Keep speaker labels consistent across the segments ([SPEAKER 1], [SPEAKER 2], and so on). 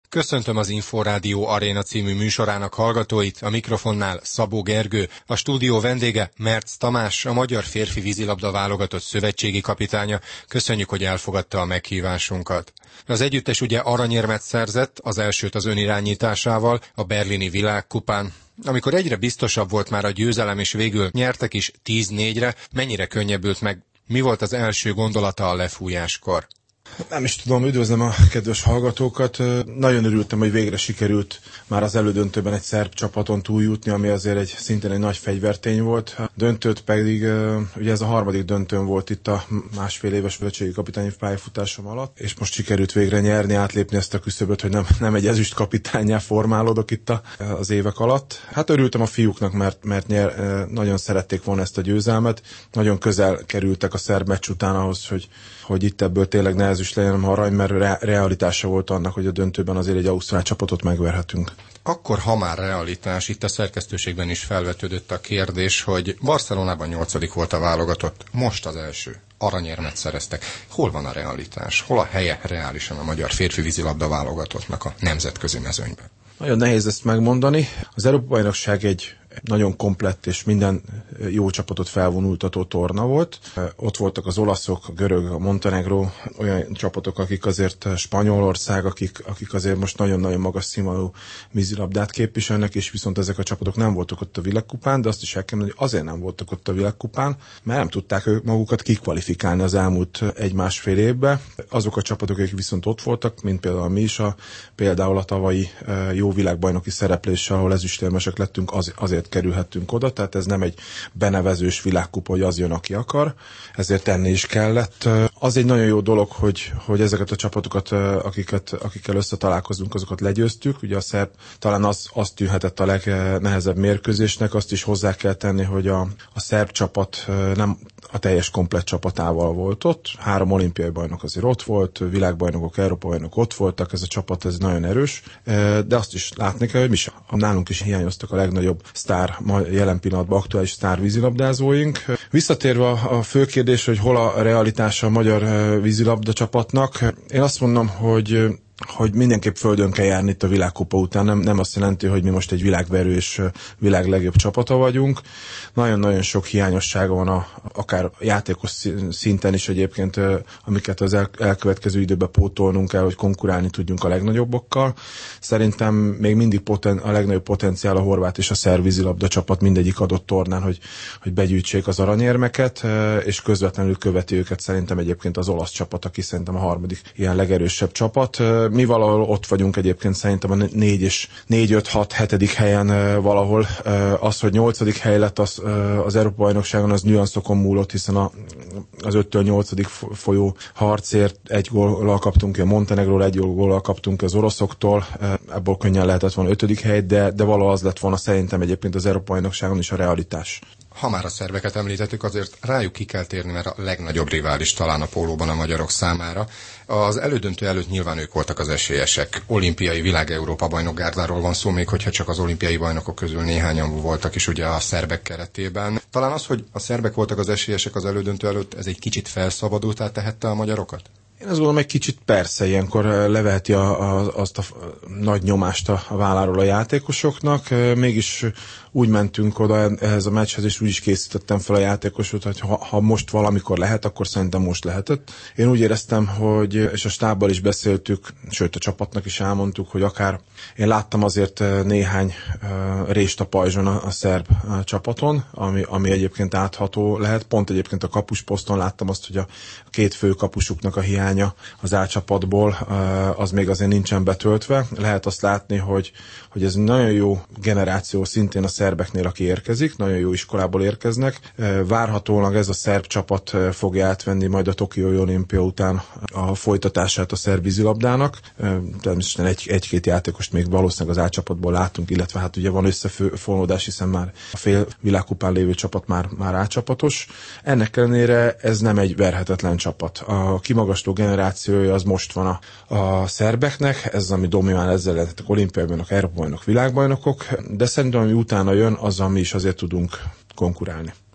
[SPEAKER 1] Köszöntöm az Inforádió Aréna című műsorának hallgatóit, a mikrofonnál Szabó Gergő, a stúdió vendége Mertz Tamás, a magyar férfi vízilabda válogatott szövetségi kapitánya. Köszönjük, hogy elfogadta a meghívásunkat. Az együttes ugye aranyérmet szerzett, az elsőt az önirányításával, a berlini világkupán. Amikor egyre biztosabb volt már a győzelem, és végül nyertek is 10-4-re, mennyire könnyebbült meg? Mi volt az első gondolata a lefújáskor?
[SPEAKER 2] Nem is tudom, üdvözlöm a kedves hallgatókat. Nagyon örültem, hogy végre sikerült már az elődöntőben egy szerb csapaton túljutni, ami azért szintén egy nagy fegyvertény volt. Döntőt pedig, ugye ez a harmadik döntőn volt itt a másfél éves szövetségi kapitányi pályafutásom alatt, és most sikerült végre nyerni, átlépni ezt a küszöböt, hogy nem egy ezüst kapitánnyá formálódok itt az évek alatt. Hát örültem a fiúknak, mert nagyon szerették volna ezt a győzelmet. Nagyon közel kerültek a szerb meccs után ahhoz, hogy itt ebből tényleg ne ezüst legyen, hanem arany, mert realitása volt annak, hogy a döntőben azért egy ausztrál csapatot megverhetünk.
[SPEAKER 1] Akkor, ha már realitás, itt a szerkesztőségben is felvetődött a kérdés, hogy Barcelonában 8. volt a válogatott, most az első. Aranyérmet szereztek. Hol van a realitás? Hol a helye reálisan a magyar férfi vízilabda válogatottnak a nemzetközi mezőnyben?
[SPEAKER 2] Nagyon nehéz ezt megmondani. Az Európa-bajnokság egy nagyon komplett és minden jó csapatot felvonultató torna volt. Ott voltak az olaszok, a görög, a Montenegró, olyan csapatok, akik azért Spanyolország, akik azért most nagyon-nagyon magas színvonalú vízilabdát képviselnek, és viszont ezek a csapatok nem voltak ott a világkupán, de azt is el kell mondani, hogy azért nem voltak ott a világkupán, mert nem tudták ők magukat kikvalifikálni az elmúlt egy-másfél évben. Azok a csapatok, akik viszont ott voltak, mint például mi is, például a tavalyi jó világbajnoki szerepléssel, ahol ezüstérmesek lettünk, azért kerülhettünk oda, tehát ez nem egy benevezős világkupa, hogy az jön, aki akar, ezért tenni is kellett. Az egy nagyon jó dolog, hogy ezeket a csapatokat, akikkel összetalálkozunk, azokat legyőztük. Ugye a szerb talán azt tűnhetett a legnehezebb mérkőzésnek, azt is hozzá kell tenni, hogy a szerb csapat nem a teljes komplett csapatával volt ott. 3 olimpiai bajnok azért ott volt, világbajnokok, Európa-bajnok ott voltak, ez a csapat ez nagyon erős, de azt is látni kell, hogy mi sem. Nálunk is hiányoztak a legnagyobb jelen pillanatban aktuális sztár vízilabdázóink. Visszatérve a fő kérdés, hogy hol a realitása a magyar vízilabda csapatnak, én azt mondom, hogy mindenképp földön kell járni itt a világkupa után. Nem azt jelenti, hogy mi most egy világverő és világ legjobb csapata vagyunk. Nagyon-nagyon sok hiányossága van akár játékos szinten is egyébként, amiket az elkövetkező időben pótolnunk kell, hogy konkurálni tudjunk a legnagyobbokkal. Szerintem még mindig a legnagyobb potenciál a horvát és a szerb vízilabda csapat mindegyik adott tornán, hogy begyűjtsék az aranyérmeket, és közvetlenül követi őket szerintem egyébként az olasz csapat, aki szerintem a harmadik ilyen legerősebb csapat. Mi valahol ott vagyunk egyébként szerintem a 4-5-6-7. helyen valahol. Az, hogy 8. hely lett az Európa-bajnokságon, az nüanszokon múlott, hiszen az 5-től 8. folyó harcért 1 góllal kaptunk ki a Montenegróról, 1 góllal kaptunk ki az oroszoktól, ebből könnyen lehetett volna 5. hely, de valahol az lett volna szerintem egyébként az Európa-bajnokságon is a realitás.
[SPEAKER 1] Ha már a szerbeket említettük, azért rájuk ki kell térni, mert a legnagyobb rivális talán a pólóban a magyarok számára. Az elődöntő előtt nyilván ők voltak az esélyesek. Olimpiai világ-Európa bajnokgárdáról van szó, még hogyha csak az olimpiai bajnokok közül néhányan voltak is ugye a szerbek keretében. Talán az, hogy a szerbek voltak az esélyesek az elődöntő előtt, ez egy kicsit felszabadultá tehette a magyarokat?
[SPEAKER 2] Én azt gondolom, egy kicsit persze ilyenkor leveheti azt a nagy nyomást a válláról a játékosoknak. Mégis úgy mentünk oda ehhez a meccshez, és úgy is készítettem fel a játékosot, hogy ha most valamikor lehet, akkor szerintem most lehetett. Én úgy éreztem, hogy, és a stábbal is beszéltük, sőt a csapatnak is elmondtuk, hogy akár én láttam azért néhány rést a pajzson a szerb csapaton, ami egyébként átható lehet. Pont egyébként a kapusposzton láttam azt, hogy a 2 fő kapusuknak a hiánya az A csapatból, az még azért nincsen betöltve. Lehet azt látni, hogy ez nagyon jó generáció szintén a szerbeknél, aki érkezik, nagyon jó iskolából érkeznek. Várhatólag ez a szerb csapat fogja átvenni majd a Tokiói olimpia után a folytatását a szerb vízilabdának. Természetesen egy-két játékost még valószínűleg az A csapatból látunk, illetve hát ugye van összefonódás, hiszen már a fél világkupán lévő csapat már A csapatos. Ennek ellenére ez nem egy verhetetlen csapat. A kimagasló generációja az most van a szerbeknek, ez ami dominál, ezzel lehettek olimpiai bajnok, Európa bajnok, világbajnokok, de szerintem ami utána jön, azzal mi is azért tudunk konkurálni.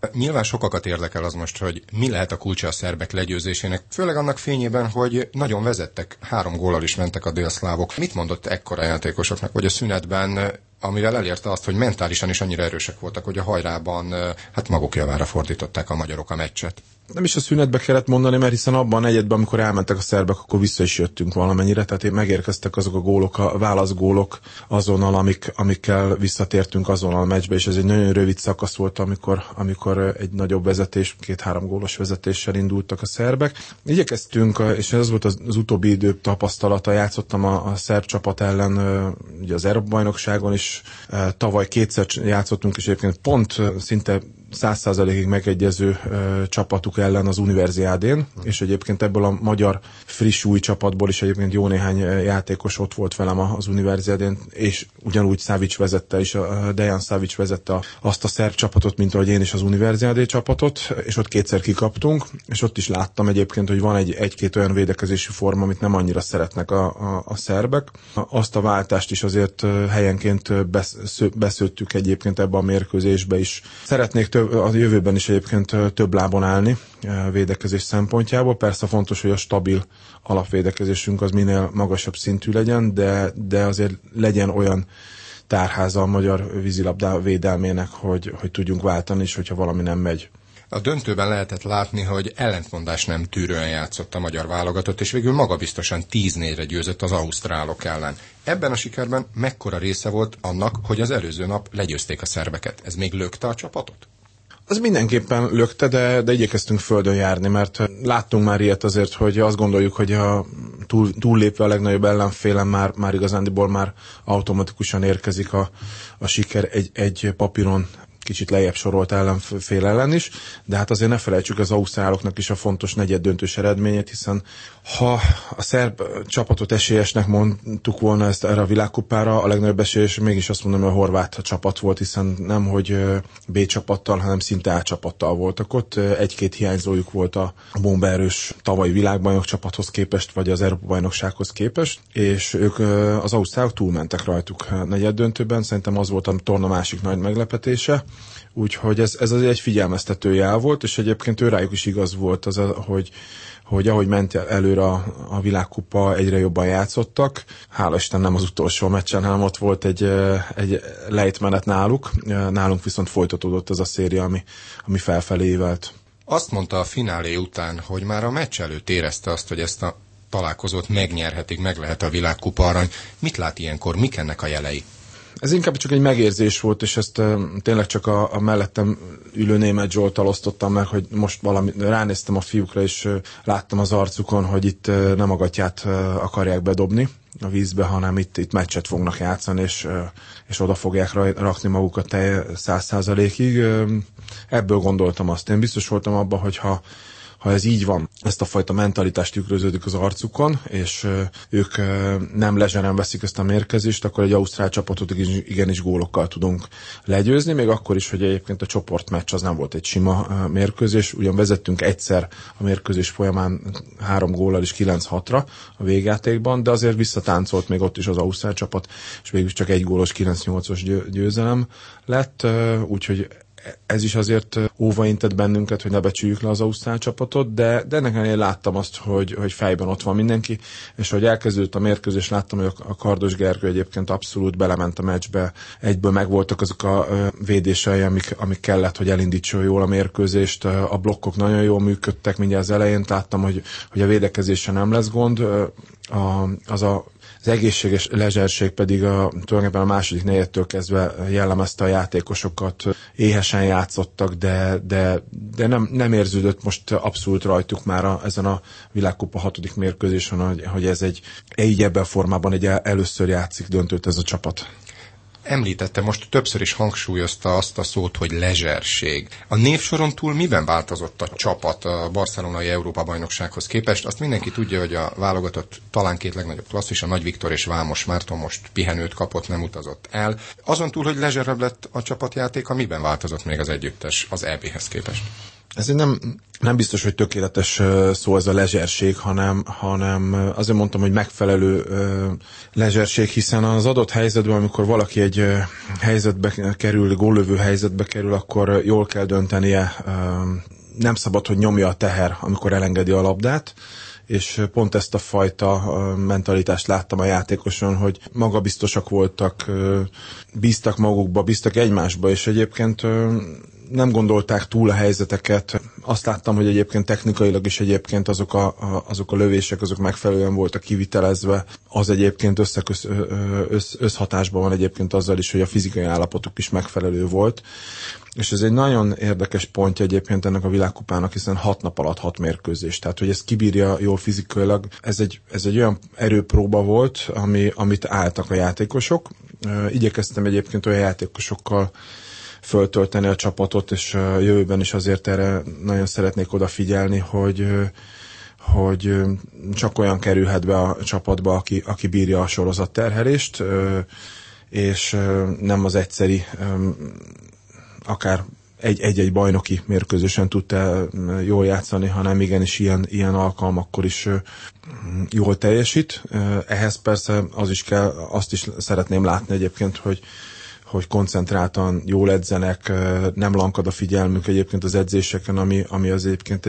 [SPEAKER 1] Nyilván sokakat érdekel az most, hogy mi lehet a kulcsa a szerbek legyőzésének, főleg annak fényében, hogy nagyon vezettek, 3 góllal is mentek a délszlávok. Mit mondott ekkora játékosoknak, hogy a szünetben, amivel elérte azt, hogy mentálisan is annyira erősek voltak, hogy a hajrában maguk javára fordították a magyarok a meccset?
[SPEAKER 2] Nem is a szünetbe kellett mondani, mert hiszen abban a negyedben, amikor elmentek a szerbek, akkor vissza is jöttünk valamennyire, tehát megérkeztek azok a gólok, a válaszgólok azonnal, amikkel visszatértünk azonnal a meccsbe, és ez egy nagyon rövid szakasz volt, amikor egy nagyobb vezetés, 2-3 gólos vezetéssel indultak a szerbek. Igyekeztünk, és ez volt az utóbbi idő tapasztalata, játszottam a szerb csapat ellen, ugye az Európa-bajnokságon is, tavaly 2-szer játszottunk, és egyébként pont szinte 100%-ig megegyező csapatuk ellen az Universiádén, és egyébként ebből a magyar friss új csapatból is egyébként jó néhány játékos ott volt velem az Universiádén, és ugyanúgy Savic vezette is, Dejan Savic vezette azt a szerb csapatot, mint ahogy én is az Universiádé csapatot, és ott 2-szer kikaptunk, és ott is láttam egyébként, hogy van egy-két olyan védekezési forma, amit nem annyira szeretnek a szerbek. Azt a váltást is azért helyenként beszőttük egyébként ebbe a mérkőzésbe is. Szeretnék a jövőben is egyébként több lábon állni védekezés szempontjából. Persze fontos, hogy a stabil alapvédekezésünk az minél magasabb szintű legyen, de azért legyen olyan tárháza a magyar vízilabda védelmének, hogy tudjunk váltani is, hogyha valami nem megy.
[SPEAKER 1] A döntőben lehetett látni, hogy ellentmondás nem tűrően játszott a magyar válogatott, és végül magabiztosan 10-4-re győzött az ausztrálok ellen. Ebben a sikerben mekkora része volt annak, hogy az előző nap legyőzték a szerbeket? Ez még lökte a csapatot?
[SPEAKER 2] Az mindenképpen lökte, de igyekeztünk földön járni, mert láttunk már ilyet azért, hogy azt gondoljuk, hogy a túllépve a legnagyobb ellenfélen már igazándiból már automatikusan érkezik a siker egy papíron kicsit lejjebb sorolt ellenfél ellen is, de hát azért ne felejtsük az ausztráloknak is a fontos negyeddöntős eredményét, hiszen ha a szerb csapatot esélyesnek mondtuk volna ezt erre a világkupára, a legnagyobb esélyes mégis azt mondom, hogy a horvát csapat volt, hiszen nem hogy B csapattal, hanem szinte A csapattal voltak ott. Egy-két hiányzójuk volt a bombaerős tavalyi világbajnok csapathoz képest, vagy az Európa-bajnoksághoz képest, és ők az ausztrálok túlmentek rajtuk negyeddöntőben, szerintem az volt a torna másik nagy meglepetése. Úgyhogy ez azért egy figyelmeztető jel volt, és egyébként őrájuk is igaz volt az, hogy ahogy ment előre a világkupa, egyre jobban játszottak. Hála Isten nem az utolsó meccsen, hanem ott volt egy lejtmenet nálunk viszont folytatódott ez a széria, ami felfelé ívelt.
[SPEAKER 1] Azt mondta a finálé után, hogy már a meccs előtt érezte azt, hogy ezt a találkozót megnyerhetik, meg lehet a világkupa arany. Mit lát ilyenkor, mik ennek a jelei?
[SPEAKER 2] Ez inkább csak egy megérzés volt, és ezt tényleg csak a mellettem ülő német Zsolttal osztottam meg, hogy most valami, ránéztem a fiúkra, és láttam az arcukon, hogy itt nem a gatyát akarják bedobni a vízbe, hanem itt meccset fognak játszani, és oda fogják rakni magukat 100%-ig. Ebből gondoltam azt. Én biztos voltam abban, hogy ha ez így van, ezt a fajta mentalitást tükröződik az arcukon, és ők nem lezseren veszik ezt a mérkőzést, akkor egy ausztrál csapatot igenis gólokkal tudunk legyőzni, még akkor is, hogy egyébként a csoportmeccs az nem volt egy sima mérkőzés, ugyan vezettünk egyszer a mérkőzés folyamán 3 góllal is 9-6-ra a végjátékban, de azért visszatáncolt még ott is az ausztrál csapat, és végül csak 1 gólos 9-8-os győzelem lett, úgyhogy ez is azért óvaintett bennünket, hogy ne becsüljük le az ausztrál csapatot, de ennek ellenére láttam azt, hogy fejben ott van mindenki, és hogy elkezdődött a mérkőzés, láttam, hogy a Kardos Gergő egyébként abszolút belement a meccsbe, egyből megvoltak azok a védései, amik kellett, hogy elindítson jól a mérkőzést, a blokkok nagyon jól működtek, mindjárt az elején láttam, hogy a védekezése nem lesz gond, az egészséges lezserség pedig tulajdonképpen a második negyedtől kezdve jellemezte a játékosokat, éhesen játszottak, de nem érződött most abszolút rajtuk már ezen a világkupa 6. mérkőzésen, hogy ez így ebben a formában először játszik döntőt ez a csapat.
[SPEAKER 1] Említette, most többször is hangsúlyozta azt a szót, hogy lezserség. A névsoron túl miben változott a csapat a barcelonai Európa-bajnoksághoz képest? Azt mindenki tudja, hogy a válogatott talán 2 legnagyobb klasszis, a Nagy Viktor és Vámos Márton most pihenőt kapott, nem utazott el. Azon túl, hogy lezserebb lett a csapatjátéka, miben változott még az együttes az EB-hez képest?
[SPEAKER 2] Ez nem biztos, hogy tökéletes szó ez a lezserség, hanem azért mondtam, hogy megfelelő lezserség, hiszen az adott helyzetben, amikor valaki egy helyzetbe kerül, góllövő helyzetbe kerül, akkor jól kell döntenie, nem szabad, hogy nyomja a teher, amikor elengedi a labdát, és pont ezt a fajta mentalitást láttam a játékoson, hogy magabiztosak voltak, bíztak magukba, bíztak egymásba, és egyébként nem gondolták túl a helyzeteket. Azt láttam, hogy egyébként technikailag is egyébként azok a lövések, azok megfelelően voltak kivitelezve. Az egyébként összhatásban van egyébként azzal is, hogy a fizikai állapotuk is megfelelő volt. És ez egy nagyon érdekes pontja egyébként ennek a világkupának, hiszen 6 nap alatt 6 mérkőzés. Tehát, hogy ez kibírja jól fizikailag. Ez egy olyan erőpróba volt, amit álltak a játékosok. Igyekeztem egyébként olyan játékosokkal föltölteni a csapatot, és jövőben is azért erre nagyon szeretnék odafigyelni, hogy csak olyan kerülhet be a csapatba, aki bírja a sorozatterhelést, és nem az egyszeri, akár egy bajnoki mérkőzésen tudta jól játszani, hanem igenis ilyen alkalmakkor is jól teljesít. Ehhez persze azt is szeretném látni egyébként, hogy koncentráltan jól edzenek, nem lankad a figyelmük egyébként az edzéseken, ami az egyébként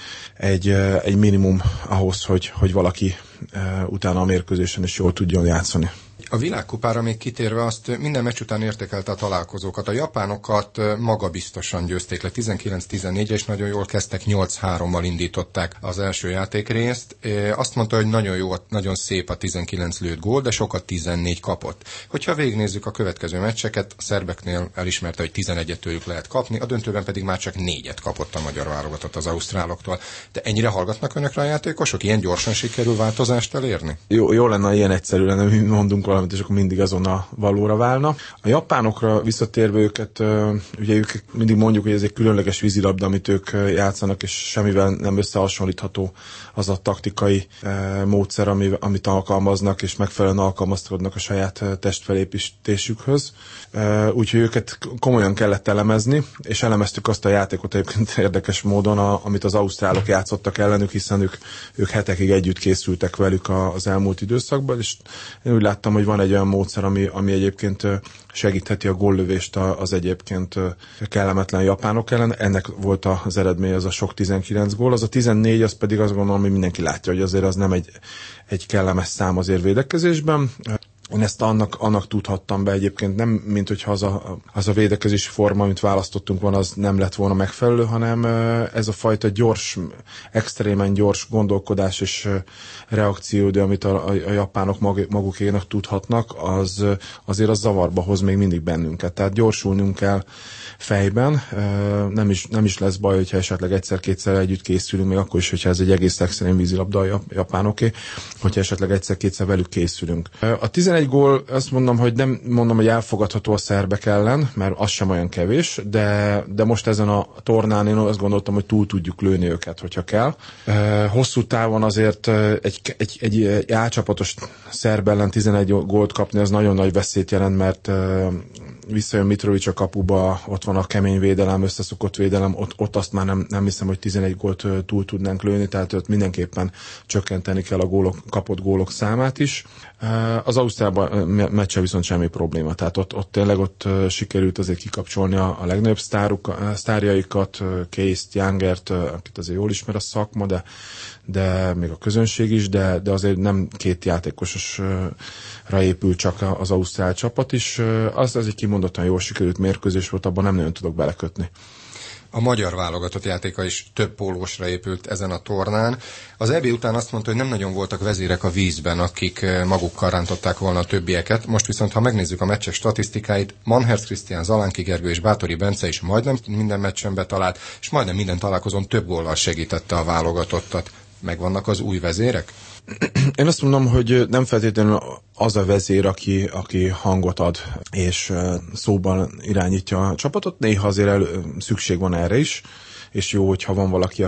[SPEAKER 2] egy minimum ahhoz, hogy valaki utána a mérkőzésen is jól tudjon játszani.
[SPEAKER 1] A világkupára még kitérve azt minden meccs után értékelte a találkozókat. A japánokat magabiztosan győzték le 19-14, és nagyon jól kezdtek, 8-3-mal indították az első játékrészt. Azt mondta, hogy nagyon jó, nagyon szép a 19 lőtt gól, de sokat 14 kapott. Hogyha végignézzük a következő meccseket, a szerbeknél elismerte, hogy 11-et tőlük lehet kapni, a döntőben pedig már csak 4-et kapott a magyar válogatott az ausztráloktól. De ennyire hallgatnak önökre a játékosok? Ilyen gyorsan sikerül változást elérni?
[SPEAKER 2] Jó lenne, ilyen egyszerű lenne, mi mondunk valamit, és akkor mindig azonnal valóra válna. A japánokra visszatérve ugye ők mindig mondjuk, hogy ez egy különleges vízilabda, amit ők játszanak, és semmivel nem összehasonlítható az a taktikai módszer, amit alkalmaznak, és megfelelően alkalmazkodnak a saját testfelépítésükhöz. Úgyhogy őket komolyan kellett elemezni, és elemeztük azt a játékot egyébként érdekes módon, amit az ausztrálok játszottak ellenük, hiszen ők hetekig együtt készültek velük az elmúlt időszakban, és én úgy láttam, hogy van egy olyan módszer, ami egyébként segítheti a góllövést az egyébként kellemetlen japánok ellen. Ennek volt az eredmény, az a sok 19 gól. Az a 14, az pedig azt gondolom, hogy mindenki látja, hogy azért az nem egy kellemes szám azért védekezésben. Én ezt annak tudhattam be egyébként, nem mint hogyha az a védekezési forma, amit választottunk volna, az nem lett volna megfelelő, hanem ez a fajta gyors, extrémen gyors gondolkodás és reakció, de amit a japánok magukénak tudhatnak, azért az zavarba hoz még mindig bennünket. Tehát gyorsulnunk kell fejben, nem is lesz baj, hogyha esetleg egyszer-kétszer együtt készülünk, még akkor is, hogyha ez egy egész extrém vízilabda a japánoké, hogyha esetleg egyszer-kétszer velük készülünk. A 11 gól, azt mondom, hogy nem mondom, hogy elfogadható a szerbek ellen, mert az sem olyan kevés, de most ezen a tornán én azt gondoltam, hogy túl tudjuk lőni őket, hogyha kell. Hosszú távon azért egy álcsapatos szerb ellen 11 gólt kapni, az nagyon nagy veszélyt jelent, mert visszajön Mitrovic a kapuba, ott van a kemény védelem, összeszokott védelem, ott azt már nem hiszem, hogy 11 gólt túl tudnánk lőni, tehát ott mindenképpen csökkenteni kell a kapott gólok számát is. Az Ausztrálban meccse viszont semmi probléma, tehát ott tényleg sikerült azért kikapcsolni a legnagyobb sztárjaikat, Case-t, Youngert, akit azért jól ismer a szakma, de még a közönség is, de azért nem két játékosra épül csak az ausztrál csapat is. Az egy kimondottan jól sikerült mérkőzés volt, abban nem nagyon tudok belekötni.
[SPEAKER 1] A magyar válogatott játéka is több pólósra épült ezen a tornán. Az EB után azt mondta, hogy nem nagyon voltak vezérek a vízben, akik magukkal rántották volna a többieket. Most viszont, ha megnézzük a meccsek statisztikáit, Manherz Krisztián, Zalánki Gergő és Báthori Bence is majdnem minden meccsen betalált, és majdnem minden találkozón több góllal segítette a válogatottat. Megvannak az új vezérek?
[SPEAKER 2] Én azt mondom, hogy nem feltétlenül az a vezér, aki hangot ad és szóban irányítja a csapatot. Néha azért szükség van erre is, és jó, hogyha van valaki,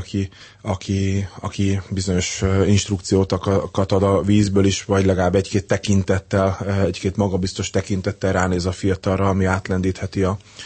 [SPEAKER 2] aki bizonyos instrukciókat ad a vízből is, vagy legalább egy-két magabiztos tekintettel ránéz a fiatalra, ami átlendítheti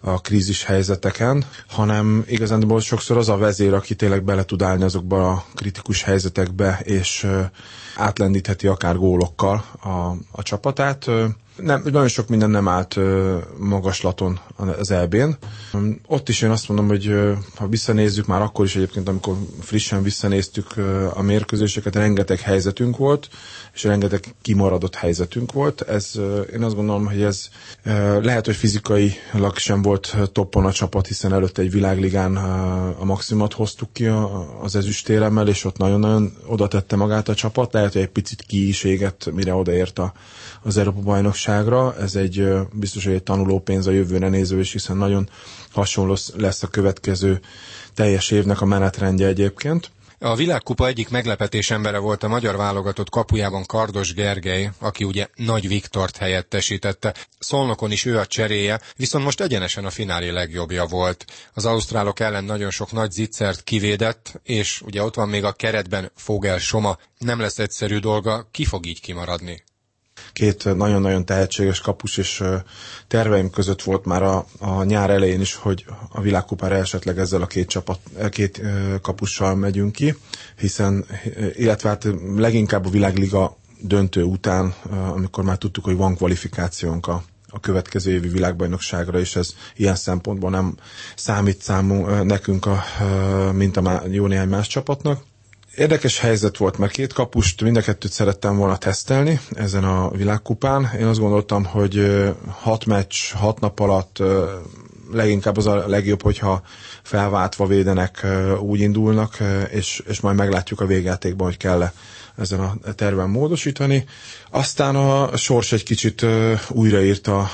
[SPEAKER 2] a krízis helyzeteken, hanem igazándiból sokszor az a vezér, aki tényleg bele tud állni azokba a kritikus helyzetekbe, és átlendítheti akár gólokkal a csapatát. Nagyon sok minden nem állt magaslaton az EB-n. Ott is én azt mondom, hogy ha visszanézzük, már akkor is egyébként, amikor frissen visszanéztük a mérkőzéseket, rengeteg helyzetünk volt, és rengeteg kimaradott helyzetünk volt. Én azt gondolom, hogy ez lehet, hogy fizikailag sem volt toppon a csapat, hiszen előtte egy világligán a maximumot hoztuk ki az ezüstéremmel, és ott nagyon-nagyon oda tette magát a csapat. Lehet, hogy egy picit ki is égett, mire odaért az Európa-bajnokságra. Ez biztos, hogy egy tanulópénz a jövőre néző is, hiszen nagyon hasonló lesz a következő teljes évnek a menetrendje egyébként.
[SPEAKER 1] A világkupa egyik meglepetés embere volt a magyar válogatott kapujában Kardos Gergely, aki ugye Nagy Viktort helyettesítette. Szolnokon is ő a cseréje, viszont most egyenesen a finálé legjobbja volt. Az ausztrálok ellen nagyon sok nagy zicsert kivédett, és ugye ott van még a keretben Fogel Soma. Nem lesz egyszerű dolga, ki fog így kimaradni?
[SPEAKER 2] Két nagyon-nagyon tehetséges kapus, és terveim között volt már a nyár elején is, hogy a világkupára esetleg ezzel a két kapussal megyünk ki, illetve hát leginkább a világliga döntő után, amikor már tudtuk, hogy van kvalifikációnk a következő évi világbajnokságra, és ez ilyen szempontból nem számít nekünk, mint a jó néhány más csapatnak. Érdekes helyzet volt, mert két kapust, mind a kettőt szerettem volna tesztelni ezen a világkupán. Én azt gondoltam, hogy 6 meccs, 6 nap alatt leginkább az a legjobb, hogyha felváltva védenek, úgy indulnak, és majd meglátjuk a végjátékban, hogy kell-e ezen a terven módosítani. Aztán a sors egy kicsit újraírta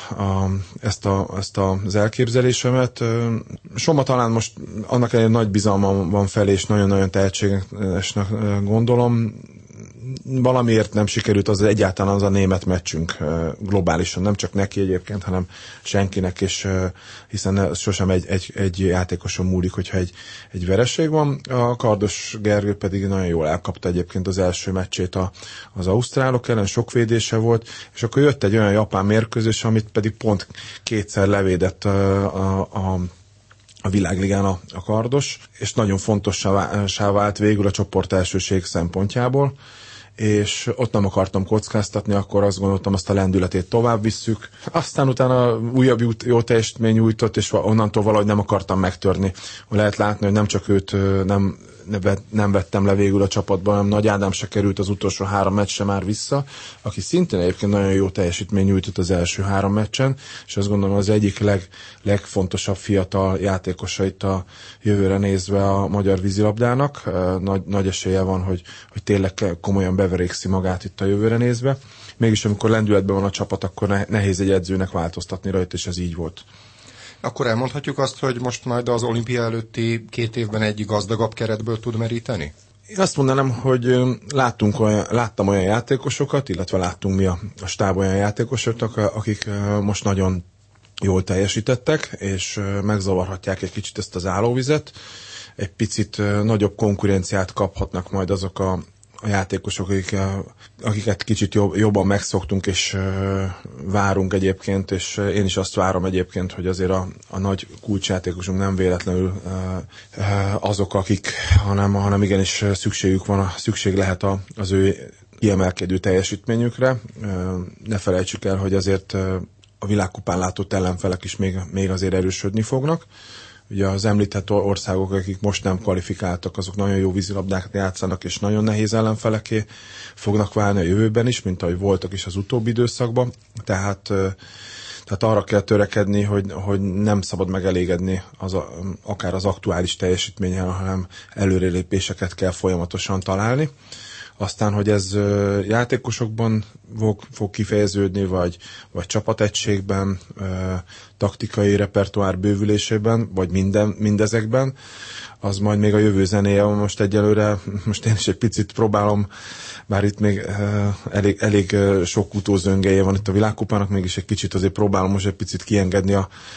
[SPEAKER 2] ezt az elképzelésemet. Soma talán most annak egy nagy bizalmam van felé, és nagyon-nagyon tehetségesnek gondolom. Valamiért nem sikerült egyáltalán az a német meccsünk globálisan, nem csak neki egyébként, hanem senkinek, és hiszen sosem egy játékoson múlik, hogyha egy vereség van. A Kardos Gergő pedig nagyon jól elkapta egyébként az első meccsét az ausztrálok ellen, sok védése volt, és akkor jött egy olyan japán mérkőzés, amit pedig pont kétszer levédett a világligán a Kardos, és nagyon fontossá vált végül a csoport elsőség szempontjából, és ott nem akartam kockáztatni, akkor azt gondoltam, azt a lendületét tovább visszük. Aztán utána újabb jó teljesítmény nyújtott, és onnantól valahogy nem akartam megtörni. Lehet látni, hogy nem csak őt nem vettem le végül a csapatban, hanem Nagy Ádám se került az utolsó 3 meccsre már vissza, aki szintén egyébként nagyon jó teljesítmény nyújtott az első 3 meccsen, és azt gondolom az egyik legfontosabb fiatal játékosa itt a jövőre nézve a magyar vízilabdának. Nagy esélye van, hogy tényleg komolyan beverékszi magát itt a jövőre nézve. Mégis amikor lendületben van a csapat, akkor nehéz egy edzőnek változtatni rajta, és ez így volt.
[SPEAKER 1] Akkor elmondhatjuk azt, hogy most majd az olimpia előtti 2 évben egy gazdagabb keretből tud meríteni?
[SPEAKER 2] Én azt mondanám, hogy láttam olyan játékosokat, illetve láttunk mi a stáb olyan játékosokat, akik most nagyon jól teljesítettek, és megzavarhatják egy kicsit ezt az állóvizet. Egy picit nagyobb konkurenciát kaphatnak majd azok a játékosok, akiket kicsit jobban megszoktunk, és várunk egyébként, és én is azt várom egyébként, hogy azért a nagy kulcsjátékosunk nem véletlenül azok, hanem igenis szükség lehet az ő kiemelkedő teljesítményükre. Ne felejtsük el, hogy azért a világkupán látott ellenfelek is még azért erősödni fognak. Ugye az említett országok, akik most nem kvalifikáltak, azok nagyon jó vízilabdákat játszanak, és nagyon nehéz ellenfeleké fognak válni a jövőben is, mint ahogy voltak is az utóbbi időszakban. Tehát arra kell törekedni, hogy nem szabad megelégedni akár az aktuális teljesítménnyel, hanem előrelépéseket kell folyamatosan találni. Aztán, hogy ez játékosokban fog kifejeződni, vagy csapategységben, taktikai repertoár bővülésében, vagy mindezekben, az majd még a jövő zenéje. Most egyelőre, én is egy picit próbálom, bár itt még elég sok utózöngeje van itt a világkupának, mégis egy kicsit azért próbálom most egy picit kiengedni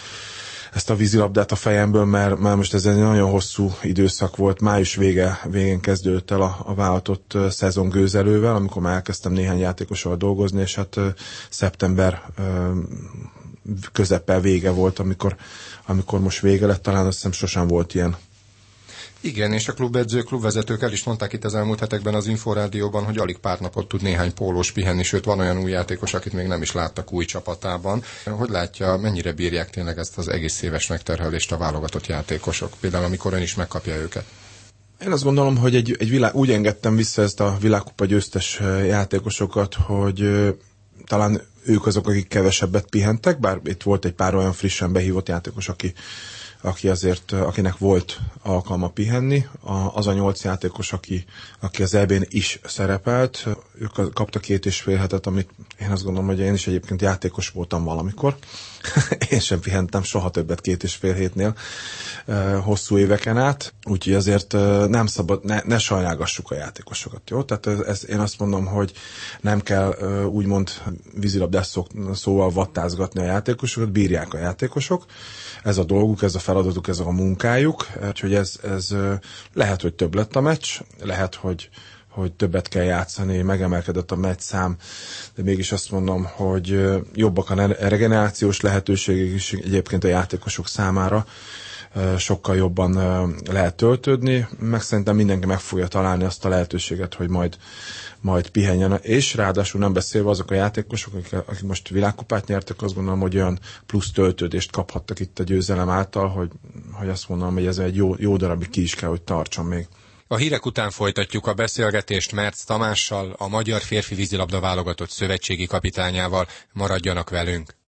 [SPEAKER 2] ezt a vízilabdát a fejemből, mert most ez egy nagyon hosszú időszak volt. Május végén kezdődött el a vállalatott szezon gőzelővel, amikor már elkezdtem néhány játékossal dolgozni, és hát szeptember közepe vége volt, amikor most vége lett, talán azt hiszem sosem volt ilyen.
[SPEAKER 1] Igen, és a klubedzők, klubvezetők el is mondták itt az elmúlt hetekben az Inforádióban, hogy alig pár napot tud néhány pólós pihenni, sőt van olyan új játékos, akit még nem is láttak új csapatában. Hogy látja, mennyire bírják tényleg ezt az egész éves megterhelést a válogatott játékosok, például amikor ön is megkapja őket?
[SPEAKER 2] Én azt gondolom, hogy úgy engedtem vissza ezt a világkupa győztes játékosokat, hogy talán ők azok, akik kevesebbet pihentek, bár itt volt egy pár olyan frissen behívott játékos, akinek volt alkalma pihenni. Az a 8 játékos, aki az EB-n is szerepelt, ők kaptak 2,5 hetet, amit én azt gondolom, hogy én is egyébként játékos voltam valamikor. Én sem pihentem soha többet 2,5 hétnél hosszú éveken át, úgyhogy azért nem szabad, ne sajnálgassuk a játékosokat, jó? Tehát én azt mondom, hogy nem kell úgymond vízilabdás szóval vattázgatni a játékosokat, bírják a játékosok, ez a dolguk, ez a feladatuk, ez a munkájuk, úgyhogy ez lehet, hogy több lett a meccs, lehet, hogy többet kell játszani, megemelkedett a meccszám, de mégis azt mondom, hogy jobbak a regenerációs lehetőségek is egyébként a játékosok számára, sokkal jobban lehet töltődni, meg szerintem mindenki meg fogja találni azt a lehetőséget, hogy majd pihenjen, és ráadásul nem beszélve azok a játékosok, akik most világkupát nyertek, azt gondolom, hogy olyan plusz töltődést kaphattak itt a győzelem által, hogy azt mondom, hogy ez egy jó darabig ki is kell, hogy tartson még.
[SPEAKER 1] A hírek után folytatjuk a beszélgetést Mertz Tamással, a magyar férfi vízilabda válogatott szövetségi kapitányával. Maradjanak velünk!